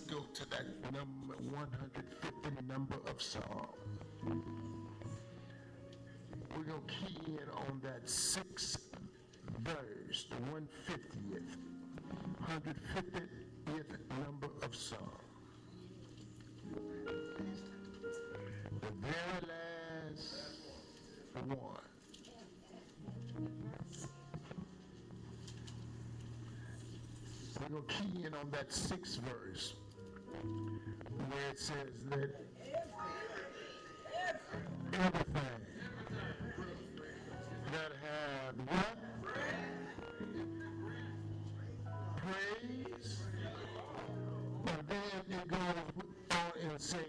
go to that number 150 number of Psalm. We're going to key in on that sixth verse, the 150th, 150th number of Psalm. The very last one. We're going to key in on that sixth verse where it says that everything that had what? Praise. And then it goes on and says,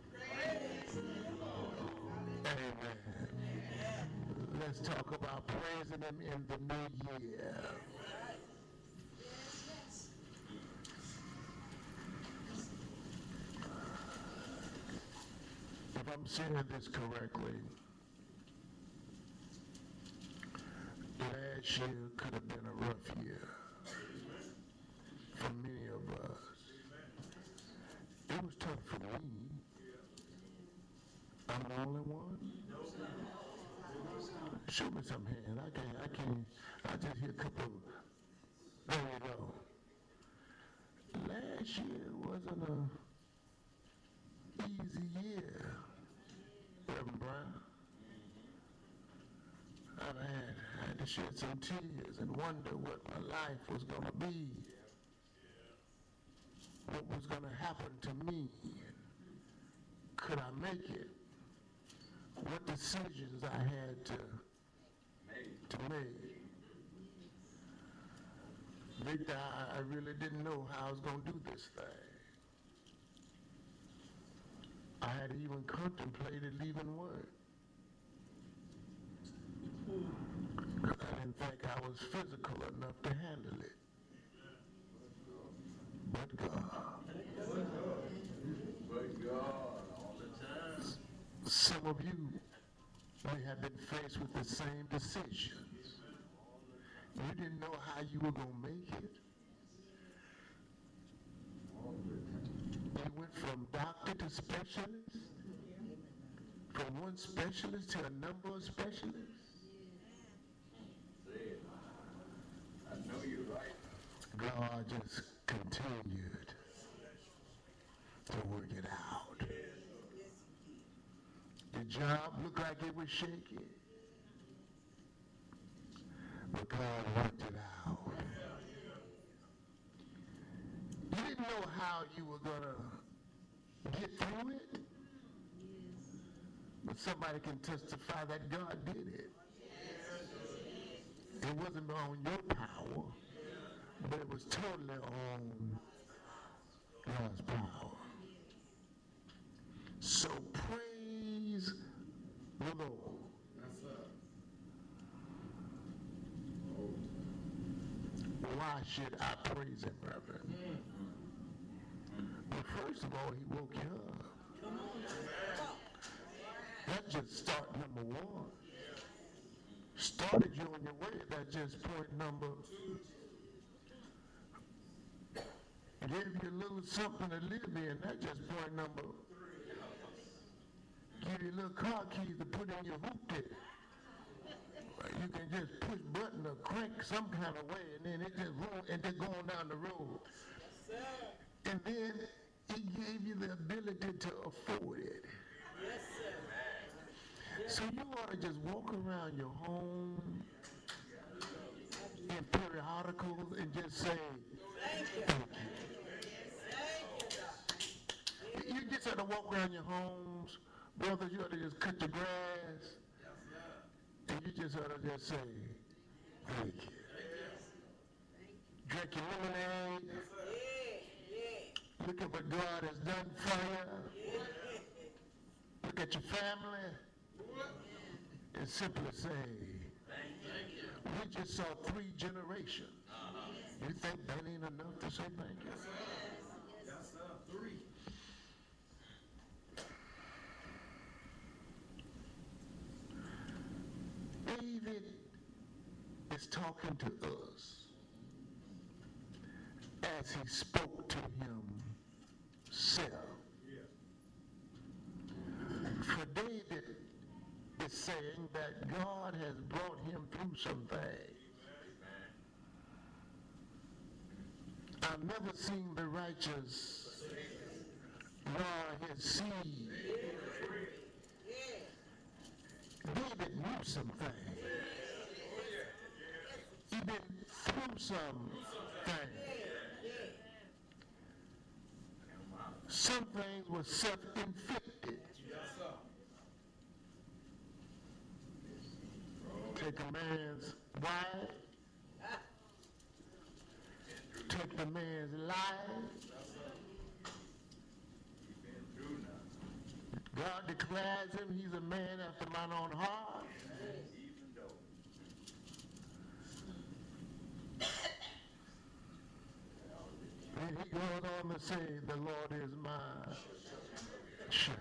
amen. Let's talk about praising him in the new year. If I'm saying this correctly, last year could have been a rough year for many of us. It was tough for me. I'm the only one. Show me some hands. I just hear a couple. There you go. Last year wasn't a easy year, Reverend Brown. I had to shed some tears and wonder what my life was going to be, what was going to happen to me. Could I make it? What decisions I had to make. Victor, I really didn't know how I was going to do this thing. I had even contemplated leaving work. I didn't think I was physical enough to handle it. But God. But God, all the time. Some of you may have been faced with the same decisions. You didn't know how you were going to make it. You went from doctor to specialist, from one specialist to a number of specialists. I know you're right. God just continued to work it out. The job looked like it was shaky, but God worked it out. You didn't know how you were going to get through it, but somebody can testify that God did it. It wasn't on your power, but it was totally on God's power. So praise the Lord. Why should I praise him, Reverend? Well, first of all, he woke you up. That's just start number one. Started you on your way, that's just point number. Gave you a little something to live in, that's just point number. Give you a little car keys to put in your hoopty. You can just push button or crank some kind of way, and then it just roll and just go on down the road. And then he gave you the ability to afford it. Yes, sir. So you ought to just walk around your home in periodicals and just say, thank you. You just ought to walk around your homes, brothers, you ought to just cut your grass, and you just ought to just say, thank you. Drink your lemonade. Look at what God has done for you. Look at your family. And simply say, we just saw 3 generations. You think that ain't enough to say thank you? Yes, sir. 3. David is talking to us as he spoke to him himself. For David is saying that God has brought him through some things. I've never seen the righteous nor his seed. David knew some things. He been through some things. Some things were self-inflicted. Take a man's wife, take the man's life. God declares him, he's a man after mine own heart. And he goes on to say, the Lord is my shepherd.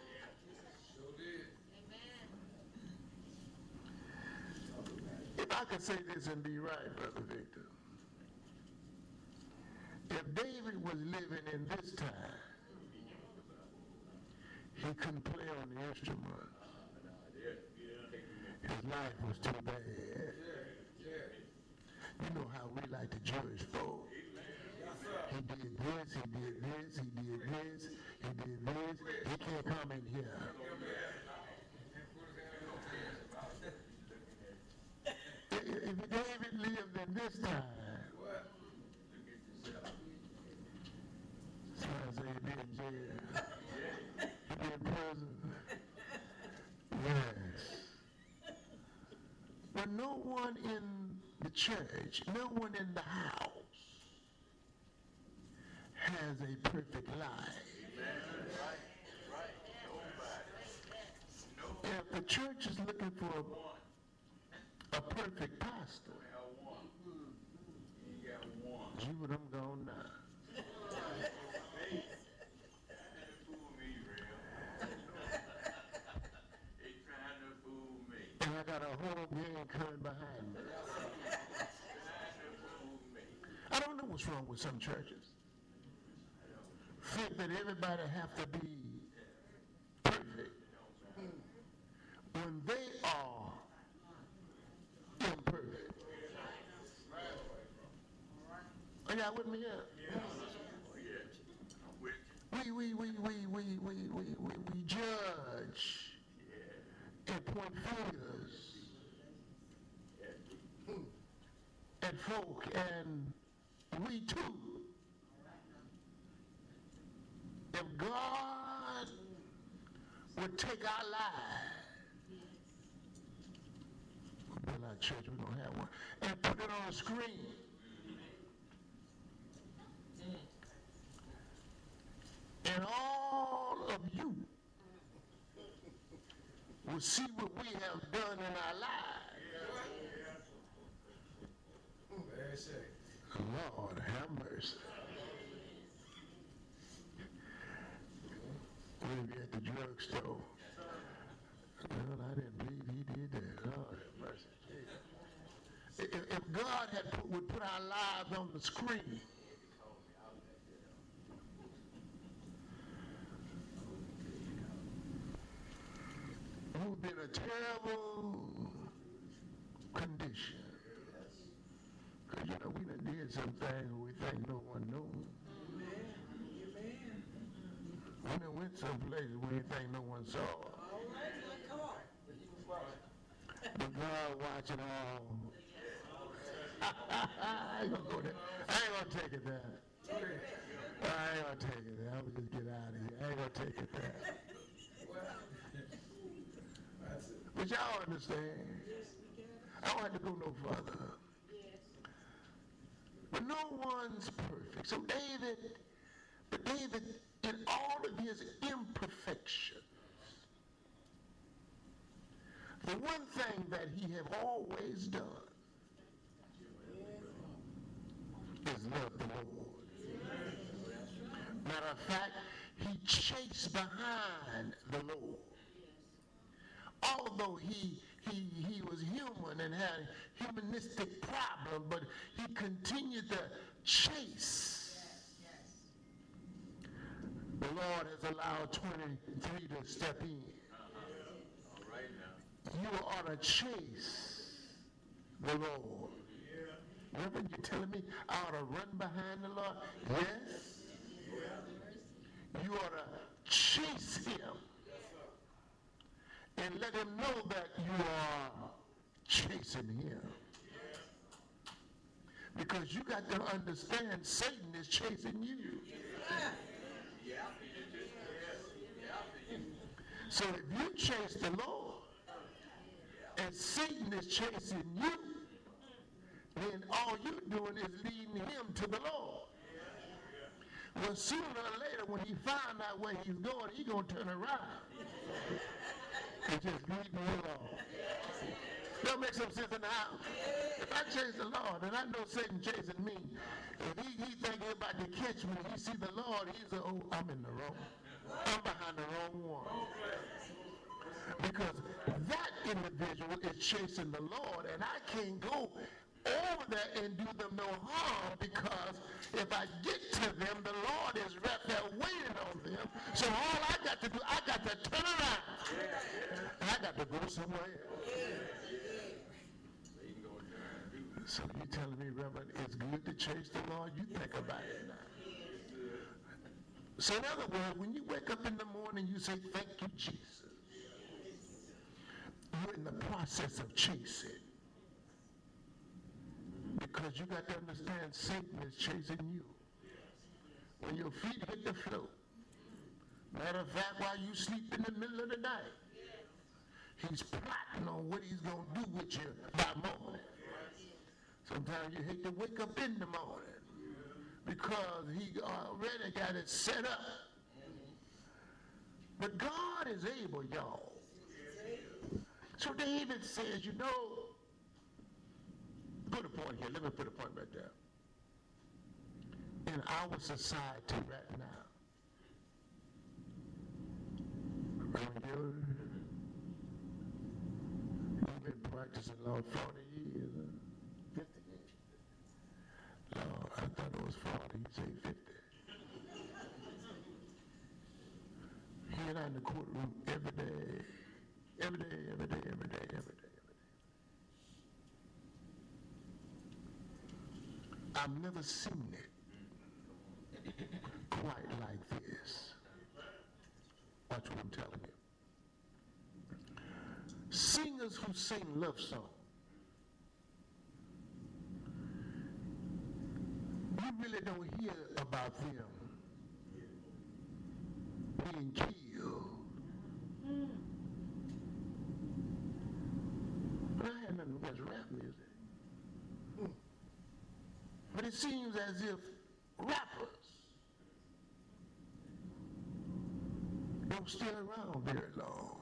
If I could say this and be right, Brother Victor, if David was living in this time, he couldn't play on the instrument. His life was too bad. You know how we like to judge folk. He did this, he did this, he did this, he did this. He can't come in here. If David lived in this time, somebody say he'd be in jail. He'd be in prison. Yes. But no one in the church, no one in the house has a perfect life. If the church is looking for a perfect pastor, you would have gone now. And I got a whole gang coming behind me. I don't know what's wrong with some churches. Think that everybody have to be perfect when they are imperfect. Are y'all with me here? We judge and point fingers at folk, and we too. If God would take our lives, we'll build our church, we're going to have one, and put it on a screen. And all of you will see what we have done in our lives. Lord, have mercy. We'll be at the drugstore. Well, I didn't believe he did that. Lord, have mercy. If God would put our lives on the screen, we would be in a terrible condition. Because, you know, we done did some things we think no one knew. We done went some places we didn't think no one saw. But God watching all. I ain't gonna go there. I ain't gonna take it there. I ain't gonna take it there. I'm gonna just get out of here. I ain't gonna take it there. But y'all understand. I don't have to go no further. But no one's perfect. So David, in all of his imperfections, the one thing that he have always done is love the Lord. Matter of fact, he chased behind the Lord. Although he was human and had a humanistic problem, but he continued to chase the Lord has allowed 23 to step in. All right now. You ought to chase the Lord. Reverend, you telling me I ought to run behind the Lord? Yes. You ought to chase him and let him know that you are chasing him. Because you got to understand Satan is chasing you. So if you chase the Lord and Satan is chasing you, then all you're doing is leading him to the Lord. Well, sooner or later, when he find out where he's going, he's going to turn around and just leave me alone. That'll make some sense in the house. If I chase the Lord, and I know Satan chasing me, if he thinking about to catch me, he see the Lord, he's like, oh, I'm in the wrong. I'm behind the wrong one. Because that individual is chasing the Lord, and I can't go over there and do them no harm, because if I get to them, the Lord is right there waiting on them. So all I got to do, I got to turn around, and I got to go somewhere else. So you telling me, Reverend, it's good to chase the Lord? You think about it now. So in other words, when you wake up in the morning, you say, thank you, Jesus. You're in the process of chasing. Because you got to understand Satan is chasing you. When your feet hit the floor, matter of fact, while you sleep in the middle of the night, he's plotting on what he's going to do with you by morning. Sometimes you hate to wake up in the morning because he already got it set up. But God is able, y'all. So David says, you know, put a point here. Let me put a point right there. In our society right now, you've been practicing law 40 years, 50 years. No, I thought it was 40. You say 50. Here and I in the courtroom every day. Every day, every day, every day, every day, every day. I've never seen it quite like this. Watch what I'm telling you. Singers who sing love songs, you really don't hear about them being killed. But I had nothing against rap music. But it seems as if rappers don't stay around very long.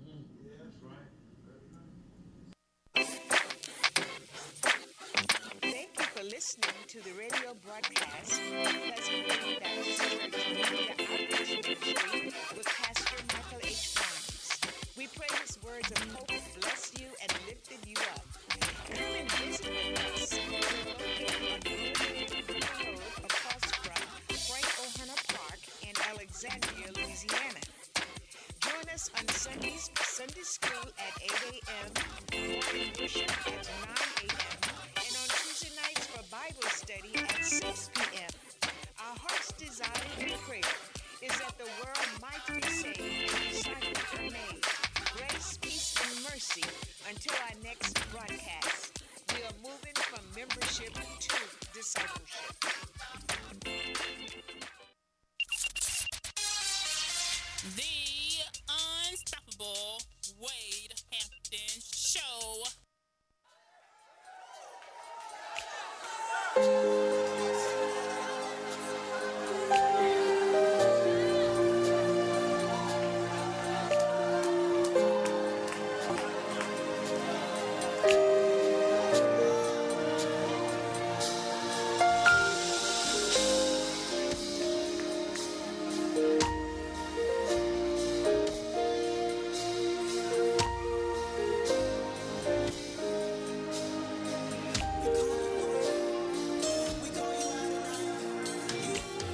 Thank you for listening to the radio broadcast of Pleasant Green Baptist Church Media Outreach Ministry with Pastor Michael H. Barnes. We pray his words of hope bless you and lifted you up. Come and visit with us. We're located on Road across from Frank Ohana Park in Alexandria, Louisiana. Join us on Sundays for Sunday school at 8 a.m., morning worship at 9 a.m., and on Tuesday nights for Bible study at 6 p.m. Our heart's desire and prayer is that the world might be saved and disciples are made. Grace, peace, and mercy until our next broadcast. We are moving from membership to discipleship.